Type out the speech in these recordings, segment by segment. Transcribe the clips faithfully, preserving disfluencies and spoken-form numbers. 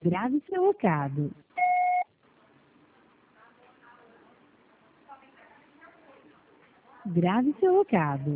Grave seu recado. Grave seu recado.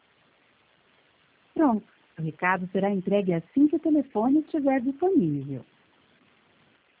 Pronto. O recado será entregue assim que o telefone estiver disponível.